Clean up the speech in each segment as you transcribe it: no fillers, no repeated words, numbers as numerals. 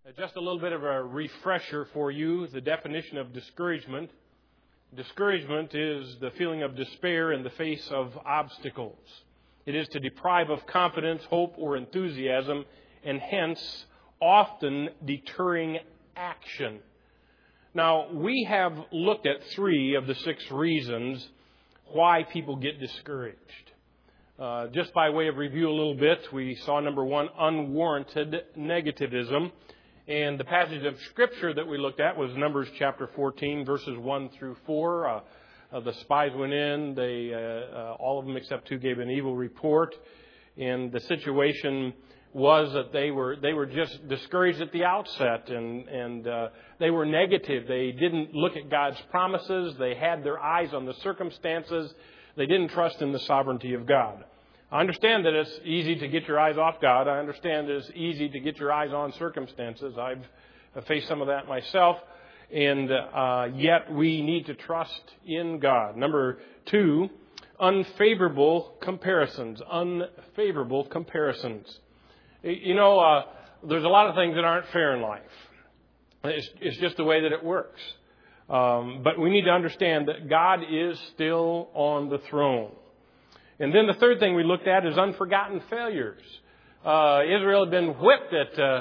Just a little bit of a refresher for you, the definition of discouragement. Discouragement is the feeling of despair in the face of obstacles. It is to deprive of confidence, hope, or enthusiasm, and hence often deterring action. Now, we have looked at 3 of the 6 reasons why people get discouraged. Just by way of review a little bit, we saw number 1, unwarranted negativism. And the passage of Scripture that we looked at was Numbers chapter 14, verses 1 through 4. The spies went in. All of them except 2 gave an evil report. And the situation was that they were just discouraged at the outset. And they were negative. They didn't look at God's promises. They had their eyes on the circumstances. They didn't trust in the sovereignty of God. I understand that it's easy to get your eyes off God. I understand it's easy to get your eyes on circumstances. I've faced some of that myself. And yet we need to trust in God. Number 2, unfavorable comparisons. Unfavorable comparisons. You know, there's a lot of things that aren't fair in life. It's just the way that it works. But we need to understand that God is still on the throne. And then the third thing we looked at is unforgotten failures. Israel had been whipped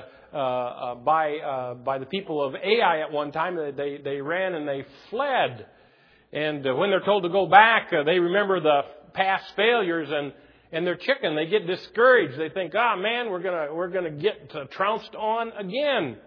by the people of Ai at one time. They ran and they fled. And when they're told to go back, they remember the past failures and they're chicken. They get discouraged. They think, man, we're gonna get trounced on again.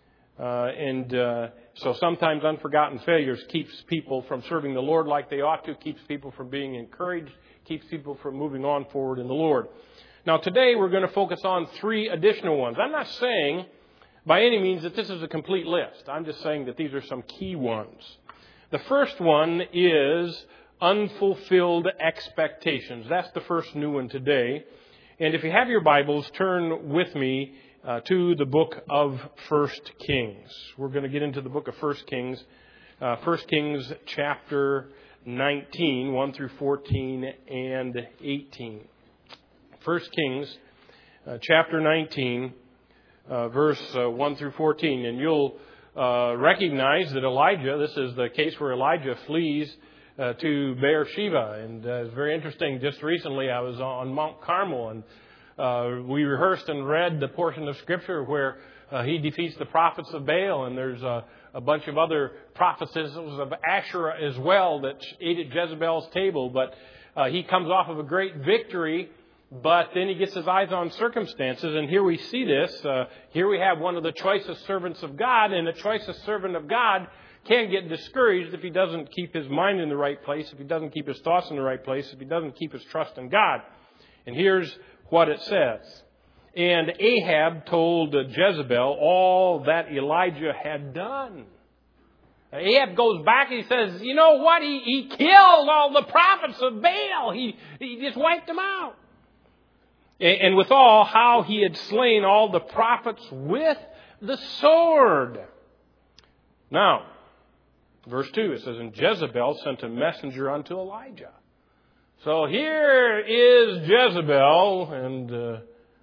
So sometimes unforgotten failures keeps people from serving the Lord like they ought to, keeps people from being encouraged, keeps people from moving on forward in the Lord. Now today we're going to focus on 3 additional ones. I'm not saying by any means that this is a complete list. I'm just saying that these are some key ones. The first one is unfulfilled expectations. That's the first new one today. And if you have your Bibles, turn with me to the book of 1 Kings. We're going to get into the book of 1 Kings. 1 Kings chapter 19, 1 through 14 and 18. 1 Kings chapter 19, verse 1 through 14. And you'll recognize that Elijah, this is the case where Elijah flees to Beersheba. And it's very interesting. Just recently I was on Mount Carmel and we rehearsed and read the portion of Scripture where he defeats the prophets of Baal, and there's a bunch of other prophecies of Asherah as well that ate at Jezebel's table. But he comes off of a great victory, but then he gets his eyes on circumstances. And here we see this. Here we have one of the choicest servants of God, and the choicest servant of God can get discouraged if he doesn't keep his mind in the right place, if he doesn't keep his thoughts in the right place, if he doesn't keep his trust in God. And here's what it says. And Ahab told Jezebel all that Elijah had done. Ahab goes back and he says, you know what? He killed all the prophets of Baal. He just wiped them out. And withal, how he had slain all the prophets with the sword. Now, verse 2, it says, and Jezebel sent a messenger unto Elijah. So here is Jezebel, and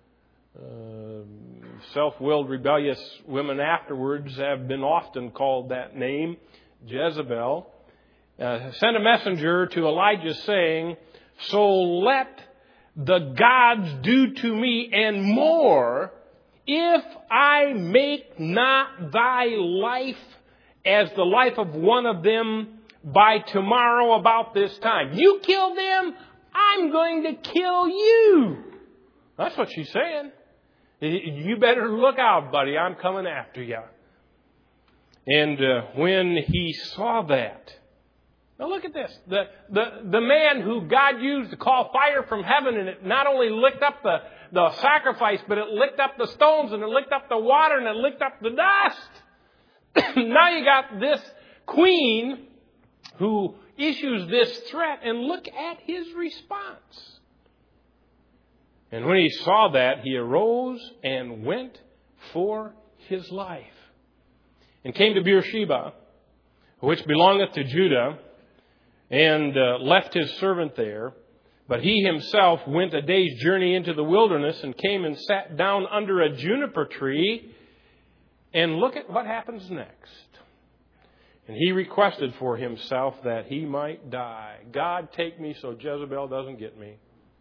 self-willed, rebellious women afterwards have been often called that name, Jezebel. Sent a messenger to Elijah saying, so let the gods do to me and more, if I make not thy life as the life of one of them by tomorrow about this time. You kill them, I'm going to kill you. That's what she's saying. You better look out, buddy. I'm coming after you. And when he saw that, now look at this. The man who God used to call fire from heaven, and it not only licked up the sacrifice, but it licked up the stones, and it licked up the water, and it licked up the dust. Now you got this queen who issues this threat, and look at his response. And when he saw that, he arose and went for his life, and came to Beersheba, which belongeth to Judah, and left his servant there. But he himself went a day's journey into the wilderness, and came and sat down under a juniper tree. And look at what happens next. And he requested for himself that he might die. God, take me so Jezebel doesn't get me.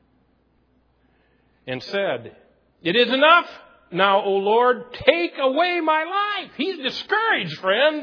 And said, it is enough. Now, O Lord, take away my life. He's discouraged, friends.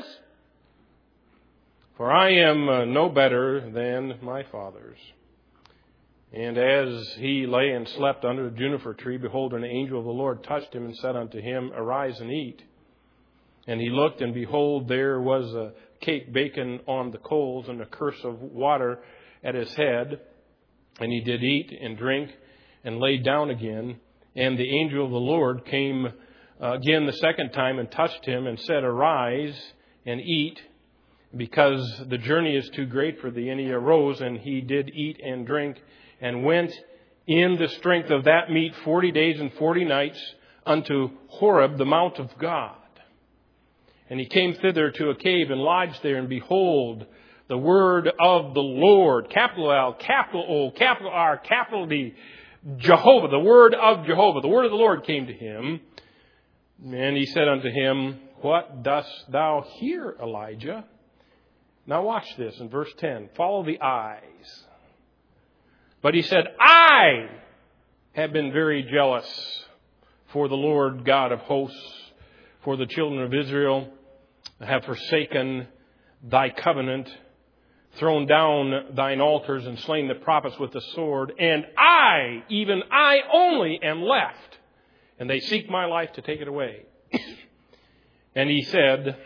For I am no better than my fathers. And as he lay and slept under the juniper tree, behold, an angel of the Lord touched him and said unto him, arise and eat. And he looked, and behold, there was a cake baken on the coals, and a cruse of water at his head. And he did eat and drink, and laid down again. And the angel of the Lord came again the second time and touched him and said, arise and eat, because the journey is too great for thee. And he arose, and he did eat and drink, and went in the strength of that meat 40 days and 40 nights unto Horeb, the mount of God. And he came thither to a cave and lodged there, and behold, the word of the Lord, capital L, capital O, capital R, capital D, Jehovah, the word of Jehovah, the word of the Lord came to him. And he said unto him, what dost thou here, Elijah? Now watch this in verse 10. Follow the eyes. But he said, I have been very jealous for the Lord God of hosts, for the children of Israel have forsaken thy covenant, thrown down thine altars, and slain the prophets with the sword. And I, even I only, am left, and they seek my life to take it away. And he said,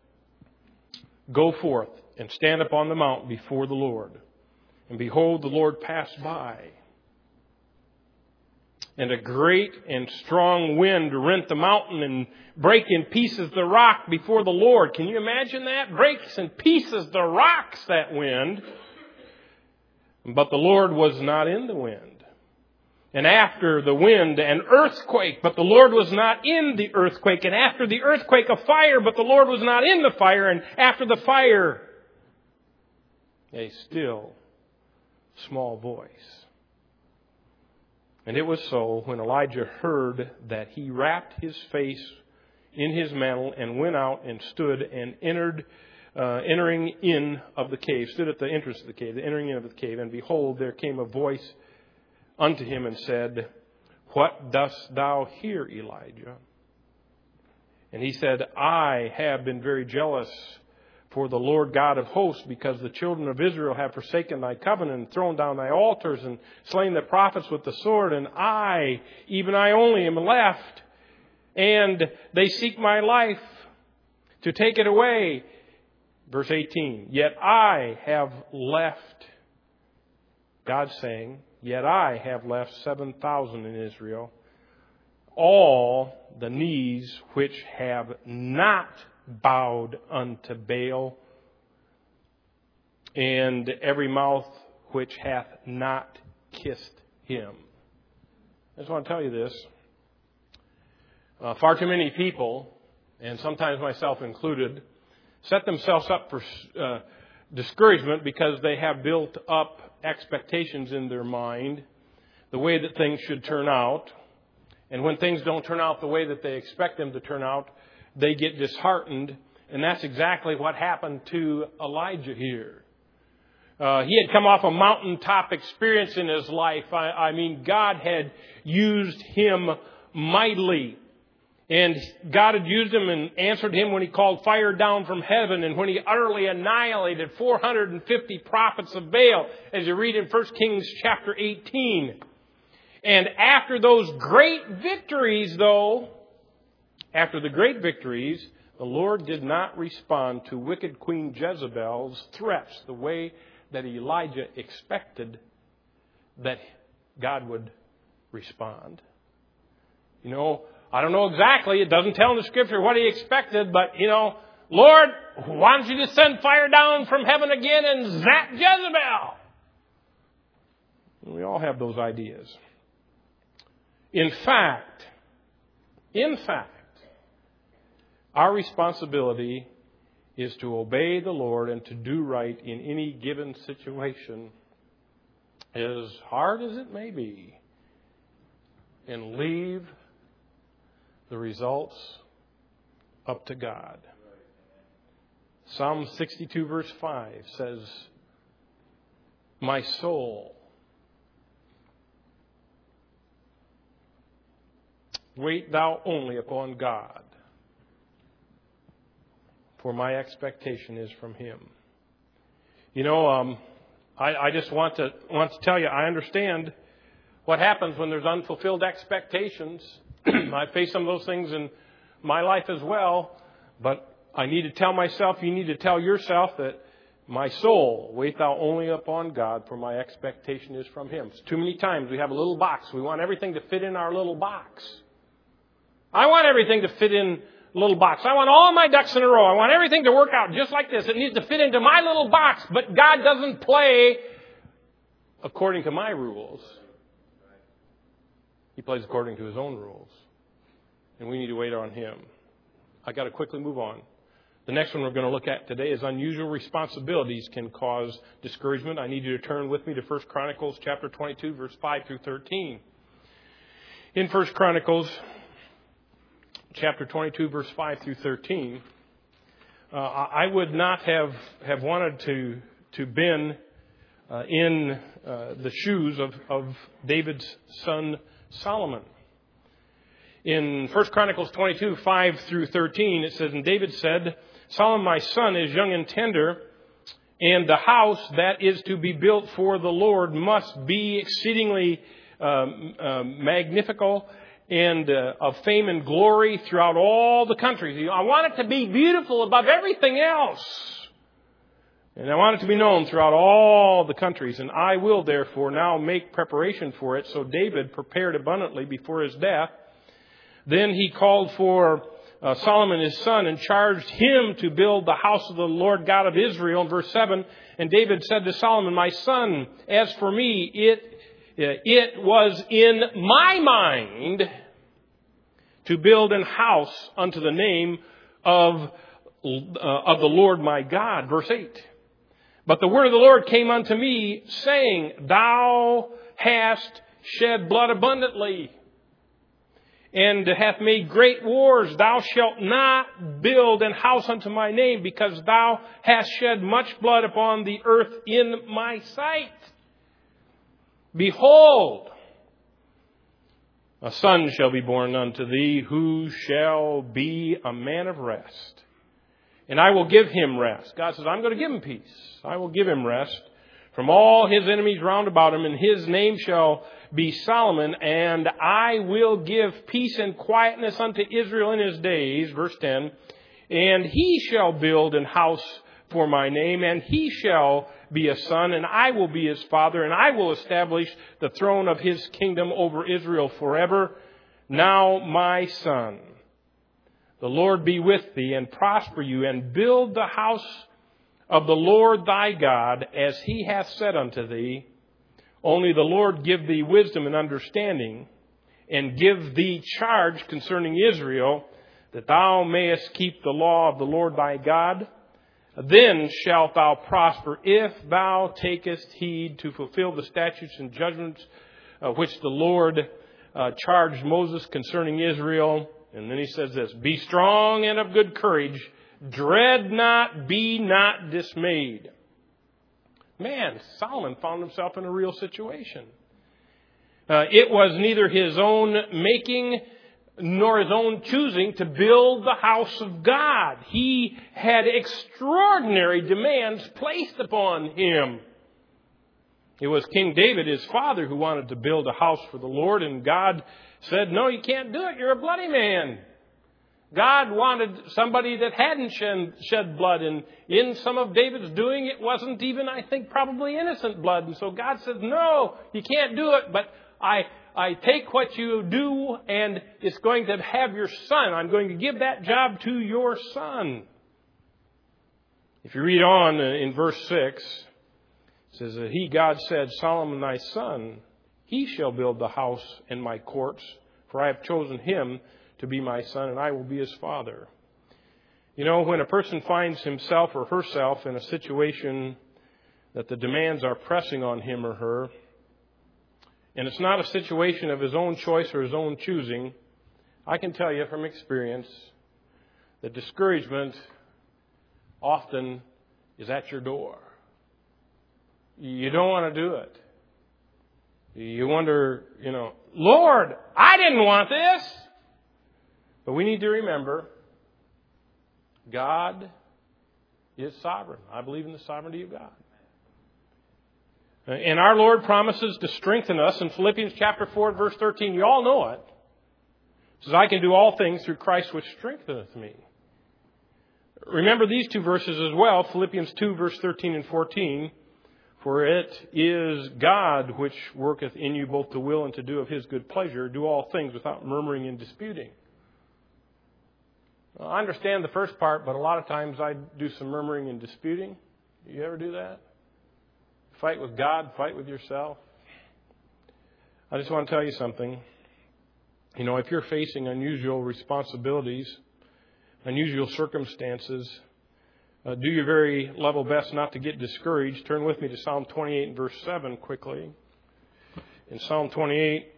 go forth and stand upon the mount before the Lord. And behold, the Lord passed by. And a great and strong wind rent the mountain and brake in pieces the rock before the Lord. Can you imagine that? Breaks in pieces the rocks, that wind. But the Lord was not in the wind. And after the wind, an earthquake, but the Lord was not in the earthquake. And after the earthquake, a fire, but the Lord was not in the fire. And after the fire, a still small voice. And it was so, when Elijah heard that, he wrapped his face in his mantle and went out and stood and entering in of the cave, stood at the entrance of the cave, the entering in of the cave. And behold, there came a voice unto him and said, what dost thou here, Elijah? And he said, I have been very jealous for the Lord God of hosts, because the children of Israel have forsaken thy covenant, and thrown down thy altars, and slain the prophets with the sword. And I, even I only, am left, and they seek my life to take it away. Verse 18, yet I have left, God saying, yet I have left 7,000 in Israel, all the knees which have not bowed unto Baal, and every mouth which hath not kissed him. I just want to tell you this. Far too many people, and sometimes myself included, set themselves up for discouragement because they have built up expectations in their mind, the way that things should turn out. And when things don't turn out the way that they expect them to turn out, they get disheartened. And that's exactly what happened to Elijah here. He had come off a mountaintop experience in his life. I mean, God had used him mightily. And God had used him and answered him when he called fire down from heaven, and when he utterly annihilated 450 prophets of Baal, as you read in 1 Kings chapter 18. And after those great victories, though, after the great victories, the Lord did not respond to wicked Queen Jezebel's threats the way that Elijah expected that God would respond. You know, I don't know exactly. It doesn't tell in the Scripture what he expected, but, Lord, why don't you just send fire down from heaven again and zap Jezebel? We all have those ideas. In fact, our responsibility is to obey the Lord and to do right in any given situation, as hard as it may be, and leave the results up to God. Psalm 62 verse 5 says, my soul, wait thou only upon God, for my expectation is from Him. You know, I just want to tell you, I understand what happens when there's unfulfilled expectations. I face some of those things in my life as well, but I need to tell myself, you need to tell yourself that my soul, wait thou only upon God, for my expectation is from Him. Too many times we have a little box. We want everything to fit in our little box. I want everything to fit in a little box. I want all my ducks in a row. I want everything to work out just like this. It needs to fit into my little box, but God doesn't play according to my rules. He plays according to His own rules. And we need to wait on Him. I got to quickly move on. The next one we're going to look at today is unusual responsibilities can cause discouragement. I need you to turn with me to 1 Chronicles chapter 22, verse 5 through 13. In 1 Chronicles chapter 22, verse 5 through 13, I would not have wanted to been in the shoes of David's son Solomon. In 1 Chronicles 22, 5 through 13, it says, and David said, Solomon, my son, is young and tender, and the house that is to be built for the Lord must be exceedingly magnificent and of fame and glory throughout all the countries. I want it to be beautiful above everything else. And I want it to be known throughout all the countries. And I will therefore now make preparation for it. So David prepared abundantly before his death. Then he called for Solomon his son and charged him to build the house of the Lord God of Israel. In verse 7, and David said to Solomon, my son, as for me, it was in my mind to build an house unto the name of the Lord my God. Verse 8. But the word of the Lord came unto me, saying, thou hast shed blood abundantly, and hath made great wars. Thou shalt not build an house unto my name, because thou hast shed much blood upon the earth in my sight. Behold, a son shall be born unto thee, who shall be a man of rest. And I will give him rest. God says, I'm going to give him peace. I will give him rest from all his enemies round about him, and his name shall be Solomon, and I will give peace and quietness unto Israel in his days. Verse 10, and he shall build an house for my name, and he shall be a son, and I will be his father, and I will establish the throne of his kingdom over Israel forever. Now, my son, the Lord be with thee, and prosper you, and build the house of the Lord thy God, as he hath said unto thee. Only the Lord give thee wisdom and understanding, and give thee charge concerning Israel, that thou mayest keep the law of the Lord thy God. Then shalt thou prosper, if thou takest heed to fulfill the statutes and judgments which the Lord charged Moses concerning Israel. And then he says this, be strong and of good courage, dread not, be not dismayed. Man, Solomon found himself in a real situation. It was neither his own making nor his own choosing to build the house of God. He had extraordinary demands placed upon him. It was King David, his father, who wanted to build a house for the Lord, and God said, no, you can't do it. You're a bloody man. God wanted somebody that hadn't shed blood. And in some of David's doing, it wasn't even, I think, probably innocent blood. And so God said, no, you can't do it. But I take what you do, and it's going to have your son. I'm going to give that job to your son. If you read on in verse 6, it says, he, God, said, Solomon thy son, he shall build the house in my courts, for I have chosen him to be my son, and I will be his father. You know, when a person finds himself or herself in a situation that the demands are pressing on him or her, and it's not a situation of his own choice or his own choosing, I can tell you from experience that discouragement often is at your door. You don't want to do it. You wonder, Lord, I didn't want this. But we need to remember, God is sovereign. I believe in the sovereignty of God. And our Lord promises to strengthen us in Philippians chapter 4, verse 13. You all know it. It says, I can do all things through Christ which strengtheneth me. Remember these two verses as well, Philippians 2, verse 13 and 14. For it is God which worketh in you both to will and to do of His good pleasure. Do all things without murmuring and disputing. Well, I understand the first part, but a lot of times I do some murmuring and disputing. You ever do that? Fight with God, fight with yourself. I just want to tell you something. If you're facing unusual responsibilities, unusual circumstances, do your very level best not to get discouraged. Turn with me to Psalm 28 and verse 7 quickly. In Psalm 28,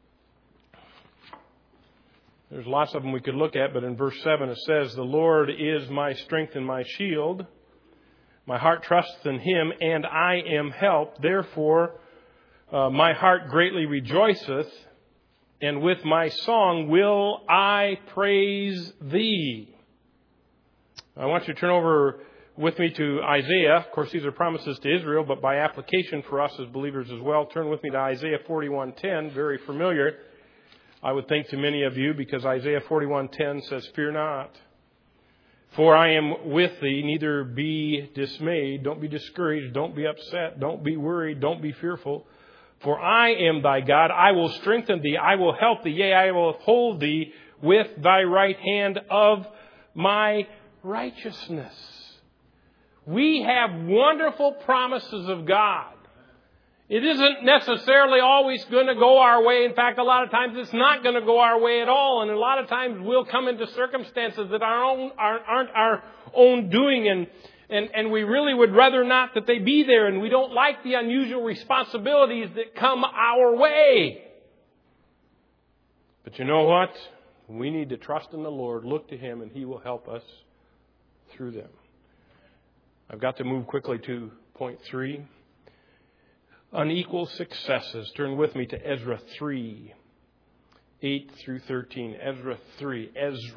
there's lots of them we could look at, but in verse 7 it says, The Lord is my strength and my shield. My heart trusts in Him, and I am helped. Therefore, my heart greatly rejoiceth, and with my song will I praise Thee. I want you to turn over with me to Isaiah. Of course, these are promises to Israel, but by application for us as believers as well. Turn with me to Isaiah 41:10, very familiar, I would think, to many of you, because Isaiah 41:10 says, Fear not, for I am with thee, neither be dismayed. Don't be discouraged, don't be upset, don't be worried, don't be fearful. For I am thy God, I will strengthen thee, I will help thee, yea, I will uphold thee with thy right hand of my righteousness. We have wonderful promises of God. It isn't necessarily always going to go our way. In fact, a lot of times it's not going to go our way at all. And a lot of times we'll come into circumstances that aren't our own doing. And we really would rather not that they be there. And we don't like the unusual responsibilities that come our way. But you know what? We need to trust in the Lord, look to Him, and He will help us through them. I've got to move quickly to point 3. Unequal successes. Turn with me to Ezra 3, 8 through 13. Ezra 3,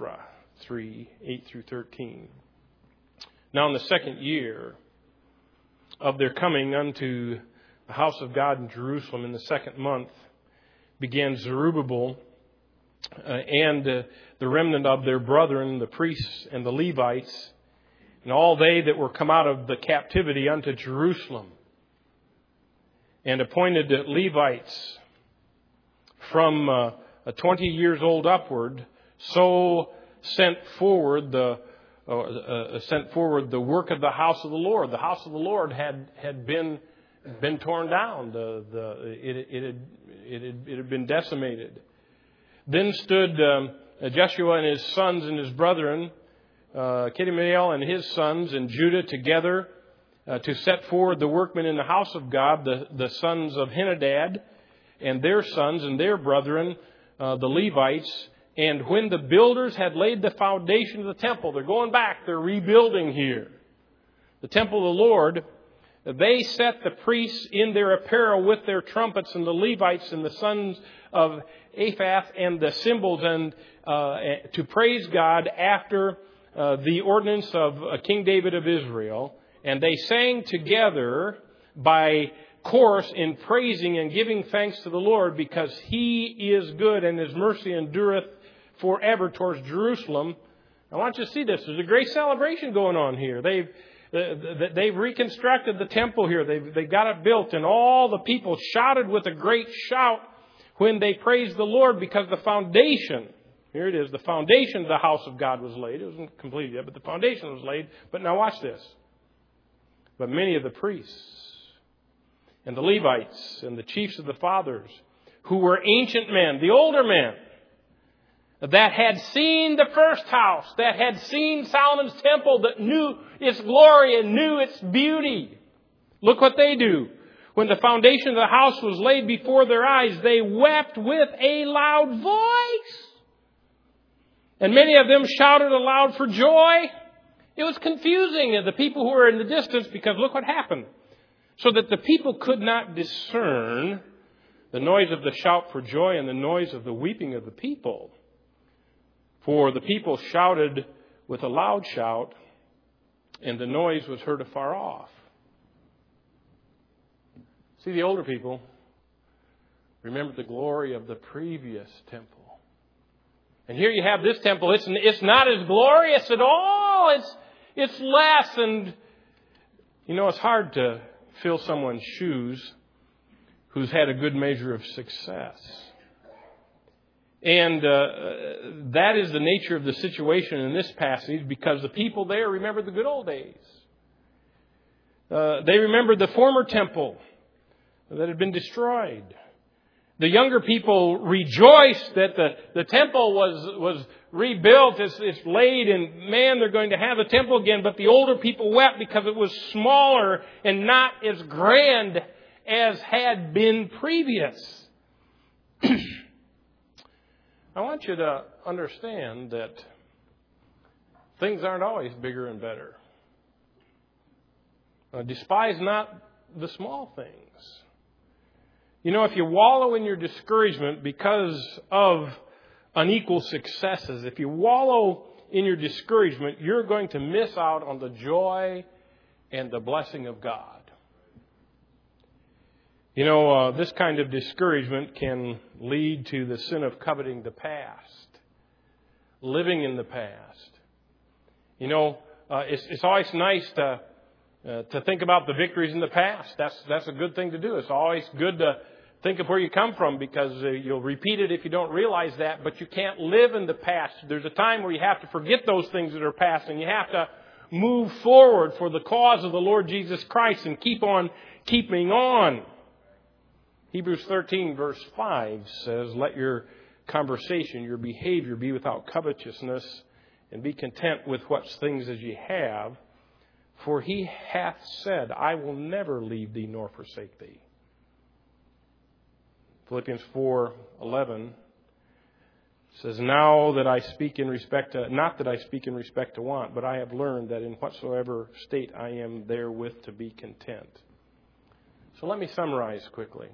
8 through 13. Now in the second year of their coming unto the house of God in Jerusalem, in the second month, began Zerubbabel and the remnant of their brethren, the priests and the Levites, and all they that were come out of the captivity unto Jerusalem, and appointed Levites from 20 years old upward, so sent forward the work of the house of the Lord. The house of the Lord had been torn down. It had been decimated. Then stood Jeshua and his sons and his brethren, Kadmiel and his sons, and Judah together to set forward the workmen in the house of God, the sons of Henadad and their sons and their brethren, the Levites. And when the builders had laid the foundation of the temple, they're going back, they're rebuilding here, the temple of the Lord, they set the priests in their apparel with their trumpets, and the Levites and the sons of Aphath and the cymbals, and to praise God after the ordinance of King David of Israel. And they sang together by chorus in praising and giving thanks to the Lord, because He is good and His mercy endureth forever towards Jerusalem. I want you to see this. There's a great celebration going on here. They've reconstructed the temple here. They got it built, and all the people shouted with a great shout when they praised the Lord, because the foundation, here it is, the foundation of the house of God was laid. It wasn't completed yet, but the foundation was laid. But now watch this. But many of the priests and the Levites and the chiefs of the fathers, who were ancient men, the older men, that had seen the first house, that had seen Solomon's temple, that knew its glory and knew its beauty. Look what they do. When the foundation of the house was laid before their eyes, they wept with a loud voice And many of them shouted aloud for joy. It was confusing to the people who were in the distance because look what happened. So that the people could not discern the noise of the shout for joy and the noise of the weeping of the people. For the people shouted with a loud shout, and the noise was heard afar off. See, the older people remembered the glory of the previous temple. And here you have this temple. It's not as glorious at all. It's less. And, it's hard to fill someone's shoes who's had a good measure of success. And that is the nature of the situation in this passage because the people there remembered the good old days. They remembered the former temple that had been destroyed. The younger people rejoiced that the temple was rebuilt. It's laid and man, they're going to have a temple again. But the older people wept because it was smaller and not as grand as had been previous. I want you to understand that things aren't always bigger and better. Despise not the small things. If you wallow in your discouragement because of unequal successes, if you wallow in your discouragement, you're going to miss out on the joy and the blessing of God. This kind of discouragement can lead to the sin of coveting the past, living in the past. It's always nice to think about the victories in the past. That's a good thing to do. It's always good to think of where you come from because you'll repeat it if you don't realize that. But you can't live in the past. There's a time where you have to forget those things that are past and you have to move forward for the cause of the Lord Jesus Christ and keep on keeping on. Hebrews 13 verse 5 says, "Let your conversation, your behavior be without covetousness and be content with what things as ye have. For he hath said, I will never leave thee nor forsake thee." Philippians 4:11 says, "Now that I speak in respect to, not that I speak in respect to want, but I have learned that in whatsoever state I am therewith to be content." So let me summarize quickly.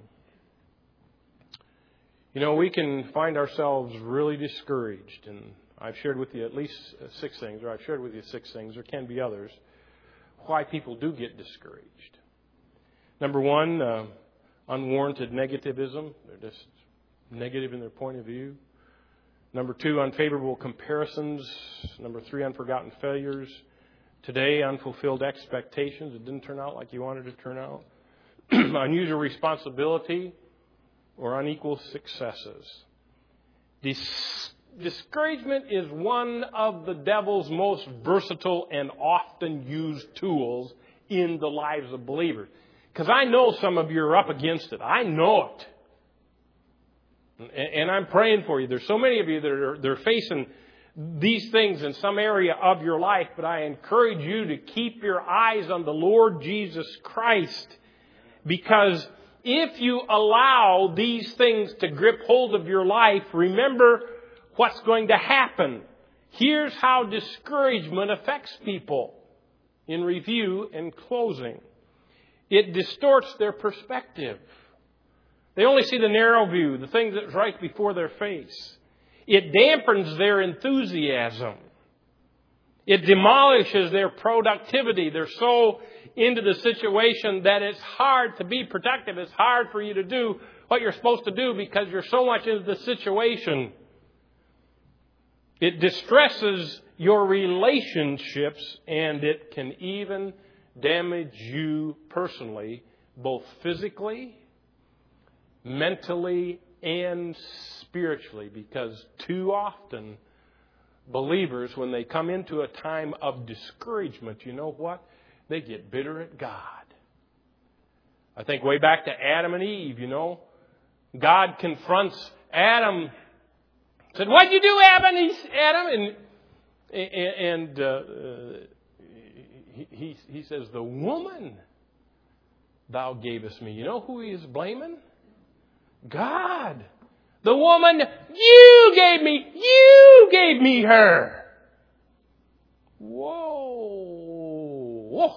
We can find ourselves really discouraged, and I've shared with you at least 6 things, or I've shared with you 6 things, there can be others, why people do get discouraged. Number 1, unwarranted negativism. They're just negative in their point of view. Number 2, unfavorable comparisons. Number 3, unforgotten failures. Today, unfulfilled expectations. It didn't turn out like you wanted it to turn out. Unusual responsibility or unequal successes. Discouragement is one of the devil's most versatile and often used tools in the lives of believers. Because I know some of you are up against it. I know it. And I'm praying for you. There's so many of you that they're facing these things in some area of your life. But I encourage you to keep your eyes on the Lord Jesus Christ. Because if you allow these things to grip hold of your life, remember what's going to happen. Here's how discouragement affects people. In review and closing. It distorts their perspective. They only see the narrow view, the things that's right before their face. It dampens their enthusiasm. It demolishes their productivity. They're so into the situation that it's hard to be productive. It's hard for you to do what you're supposed to do because you're so much into the situation. It distresses your relationships, and it can even damage you personally, both physically, mentally, and spiritually. Because too often, believers, when they come into a time of discouragement, you know what? They get bitter at God. I think way back to Adam and Eve, God confronts Adam. Said, "What'd you do, Adam?" And he says, "The woman thou gavest me." You know who he is blaming? God. The woman you You gave me her. Whoa.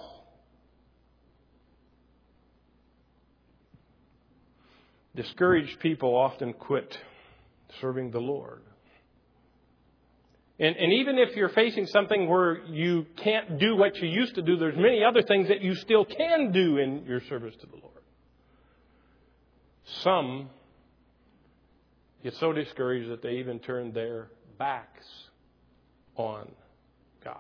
Discouraged people often quit serving the Lord. And even if you're facing something where you can't do what you used to do, there's many other things that you still can do in your service to the Lord. Some get so discouraged that they even turn their backs on God.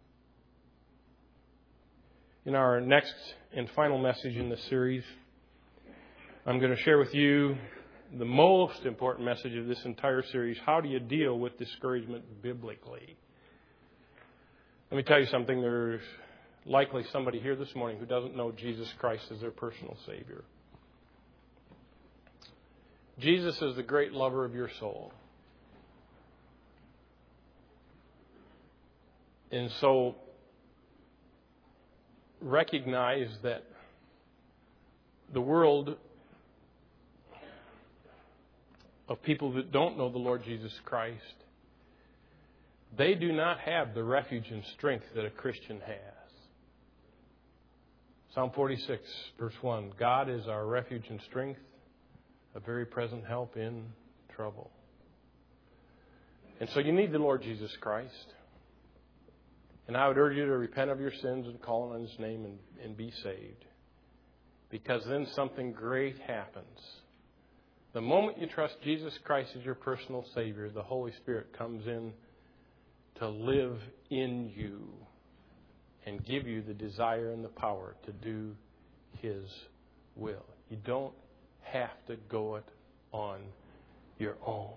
In our next and final message in this series, I'm going to share with you the most important message of this entire series. How do you deal with discouragement biblically? Let me tell you something. There's likely somebody here this morning who doesn't know Jesus Christ as their personal Savior. Jesus is the great lover of your soul. And so recognize that the world of people that don't know the Lord Jesus Christ, they do not have the refuge and strength that a Christian has. Psalm 46, verse 1, God is our refuge and strength, a very present help in trouble. And so you need the Lord Jesus Christ. And I would urge you to repent of your sins and call on His name and be saved. Because then something great happens. The moment you trust Jesus Christ as your personal Savior, the Holy Spirit comes in to live in you and give you the desire and the power to do His will. You don't have to go it on your own.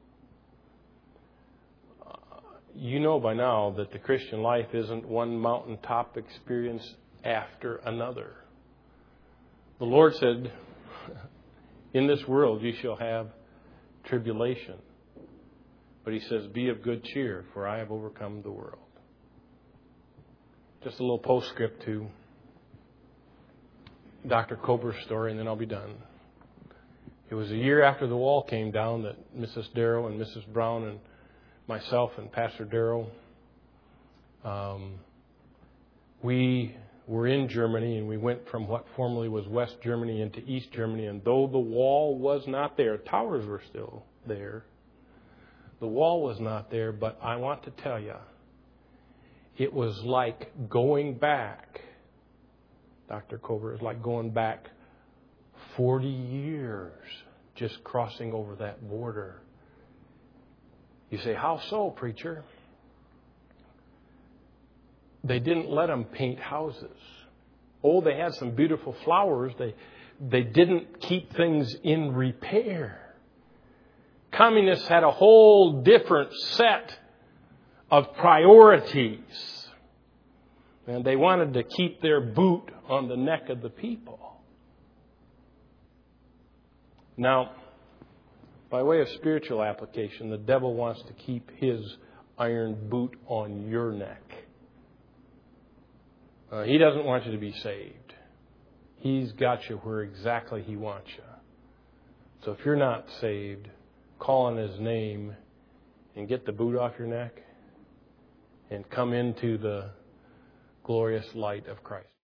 You know by now that the Christian life isn't one mountaintop experience after another. The Lord said, in this world you shall have tribulation. But He says, be of good cheer, for I have overcome the world. Just a little postscript to Dr. Kober's story, and then I'll be done. It was a year after the wall came down that Mrs. Darrow and Mrs. Brown and myself and Pastor Darrow, we were in Germany, and we went from what formerly was West Germany into East Germany. And though the wall was not there, towers were still there. The wall was not there, but I want to tell you, it was like going back. Dr. Kober, is like going back 40 years just crossing over that border. You say, how so, preacher? They didn't let them paint houses. Oh, they had some beautiful flowers. They didn't keep things in repair. Communists had a whole different set of priorities. And they wanted to keep their boot on the neck of the people. Now, by way of spiritual application, the devil wants to keep his iron boot on your neck. He doesn't want you to be saved. He's got you where exactly he wants you. So if you're not saved, call on His name and get the boot off your neck and come into the glorious light of Christ.